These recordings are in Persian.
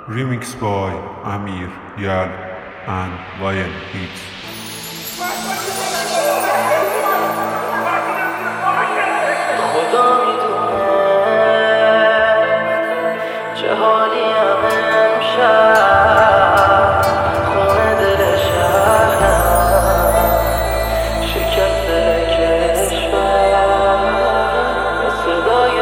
Remix by Amir, Yal and Lion Beats. خدا میدونه چه حالیم امشب، خونه دل شهرم شکست دل کشور، صدای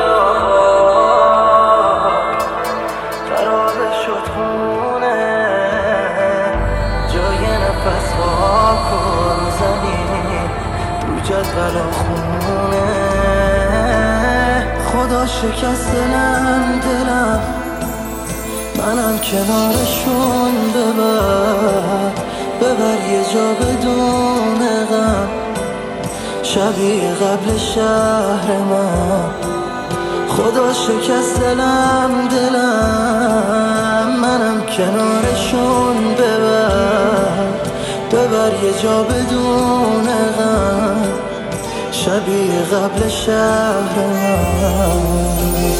آهات خرابه شد خونه، جای نفس خاکو زمین رو جدول خونه. خدا شکست دلم منم کنارشون، ببر یه جا بدون غم، شبیه قبل شهر من. خدا شکست دلم منم کنارشون، ببر یه جا بدون غم، شبیه قبل شهر من.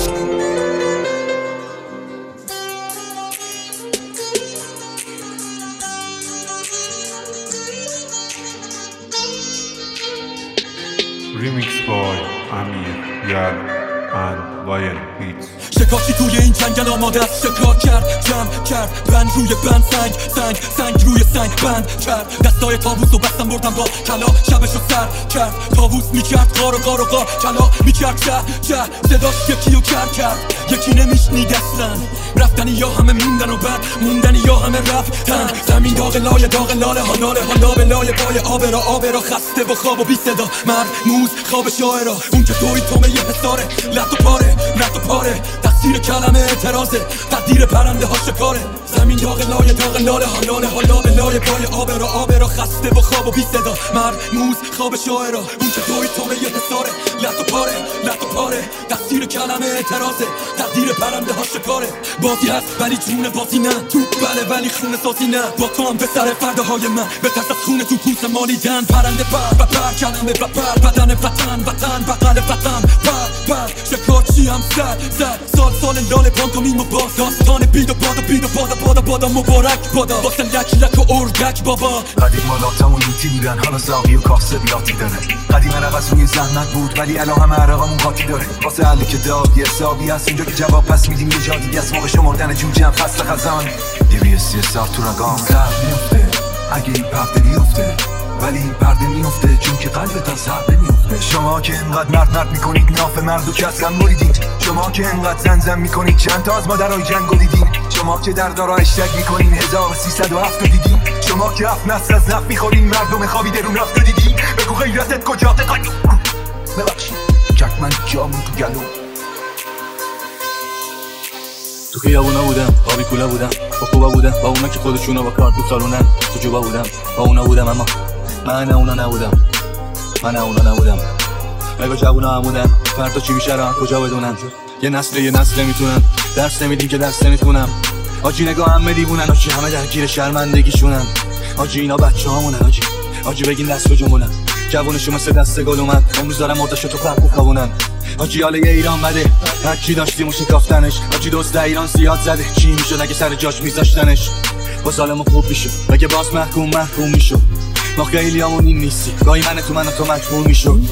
Remix by Amir, Yal and Lion Beats. شکافی توی این جنگل آماده است شکار کرد، جمع کرد بند روی بند، سنگ روی سنگ بند کرد. دستای طاووس و بستم بردم با کلا، شبشو سر کرد. طاووس میکرد غار و غار و غار، کلا میکرد چه صداش یکی رو کرد. یکی نمیشنید اصلا، رفتنی یا همه موندن و بعد موندنی یا همه رفتن. زمین داغ لای داغ لاله ها، ناله ها لابه لای پای آب را خسته و خواب و بی صدا، مرد موز خواب شاعرا. اون که توی تومه یه حساره، لط و پاره تقصیر کلمه اعتراضه، تقدیر پرنده ها شکاره. زمین داغ لای داغ لاله ها، ناله ها لابه لای پای آب را خسته و خواب و بی صدا، مرد موز خواب شاعرا. اون که توی تومه یه حساره، لط و پاره تقصیر کلمه اعتراضه، تقدیر پرنده ها شکاره. بازی هست ولی جون بازی نه، تو بله ولی خونه سازی نه. با تو هم به سر فرده های من، به ترس از خونه تو پوست مالیدن. پرنده پر کلمه پر بدن وطن بغل وطن پر شکارچی هم زد سال لاله پانتومیم و باز داستان بید و بادا مبارک بادا واسه لک و اردک بابا. قدیم مالاتمون لوتی بودن، حالا ساقی و کاسه بیاتی داره. قدیم عرق روی زحمت بود ولی الان همه عرقمون قاطی داره. واسه علی که داد یه حسابی هست اونجا که جواب پس میدیم یه جا دیگه از موقع شمردن جوجه هم فصل خزان. دیویستی سار تو رگام قلب میفته اگه این پرده بیفته، ولی این پرده میفته چون که قلبت از حربه میفته. شما که انقدر مرد میکنید ناف مردو که اصلا مریدید، شما که انقدر زن میکنید چند تا از مادرای جنگو دیدین، شما که در دارا اشتگ میکنین 1307 دیدین، شما که 7 نسل از نفت میخورین مردم خوابیده رو نفت دیدین. بگو غیرتت کجاته ببخشید چکمن جامون تو گلو. تو خیابونا بودم، آبی کولا بودم، با خوبا بودم، با اونا که خودشونا با کارت تو سالونن. تو جوبا بودم، با اونا بودم، اما من اونا نبودم. مگه جوونا همودن، فردا چی میشه را کجا بدونن. یه نسل میتونن، درس نمیدیم که درس نمیتونم. آجی نگاه همه دیوونن، آجی همه درگیر شرمندگیشونن. آجی اینا بچه هامونن، آجی بگین دست کجومونن. جوونشو مثل دست گل اومد، امروز دارم مردشو تو خرق بخوابونن. آجی حاله ایران بده، هرچی داشتیم و شکافتنش. آجی دوست ایران زیاد زده، چی میشد اگه سر جاش میذاشتنش. با سالمون خوب میشد، اگه باز محکوم میشد. ما خیلی همون این نیستی، گاهی من و تو مجبور میشد.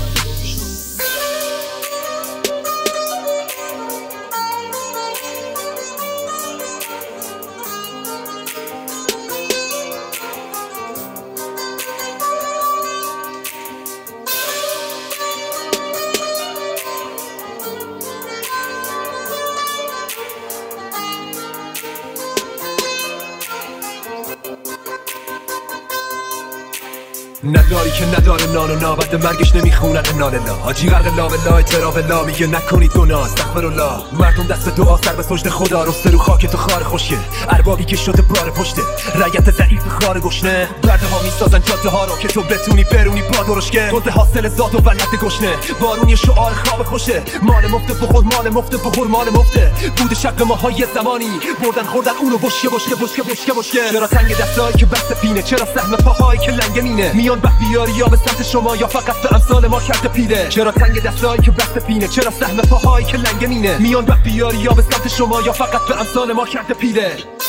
نداری که نداره نان و نابد مرگش نمیخونن نالله. حاجی غرق لاولا اعتراف لا میگه نکنید گناه استغفرالله. مردم دست دعا سر به سجده خدا رسته رو خاک تو خار خوشگه. اربابی که شده بار پشته رگت ضعیف خار گشنه. برده ها میسازن جاده ها رو که تو بتونی برونی با درشکه. گل حاصل ذات و ولت گشنه بارونی شعار خواب خوشه. مال مفته بخور مال مفته بخور مال مفته. بود شق ماهای زمانی بردن خوردن اونو بشکه. چرا تنگ دستایی که بسته پینه، چرا سهم پاهایی که لنگ مینه. میان بخت بیاری یا به سمت شما یا فقط به امثال ما کرده پیله. چرا تنگ دستایی که بسته پینه، چرا سهم پاهایی که لنگ مینه. میان بخت بیاری یا به سمت شما یا فقط به امثال ما کرده پیله.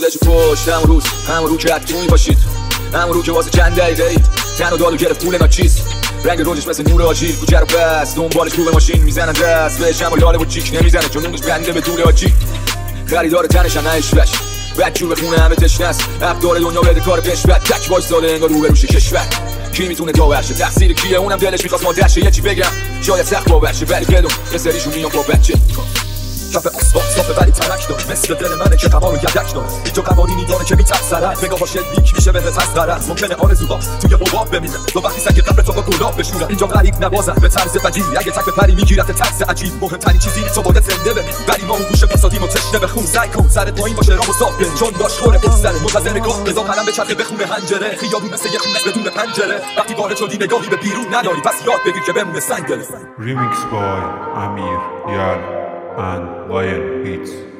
خودش پشت همون رو که حتمی باشید، همون رو که واسه چند دقیقه اید تن و داد و گرفت پول ناچیز، رنگ روزش مثل نور آجیل کوچه رو بست دنبالش رو به ماشین میزنن دست بهش اما لاله و چیک نمیزنه چون اونش بنده به طول آجی، خریدار تنش هم نهشفش بدجور به خونه همه تشنه است، ابدار دنیا بده کار کشور تک وایساده انگار رو بروشه کشور، کی میتونه داورشه تقصیر کیه؟ اونم دلش میخواست مادرشه یه چی بگم شاید سخت باورشه ولی بدون یه سریشون میان با بچه کف آسفالت صافه ولی ترک داره مثل دل منه که قوانو یدک داره اینجا قوانینی داره که میترسرد نگاه هاش لیک میشه بهت از غرض ممکنه آرزوها توی حباب بمیره تو وقتی سنگ قبر تو با گلاب بشورن اینجا غریب نوازن به طرز بدی اگه تک بپری میگیرت طرز عجیب مهمترین چیزی تو باید زنده بمونی ولی ما اون گوشه فسادیم و تشنه به خون سعی کن سرت پایین باشه راه و صاف بری چون باش خوره پسره منتظر نگاه بذار قلم به چرخه بخونه حنجره خیابون مثل یه خونه بدون پنجره وقتی وارد شدی نگاهی به بیرون نداری پس یاد بگیر که بمونه سنگ دل Remix by Amir, Yal and Lion Beats.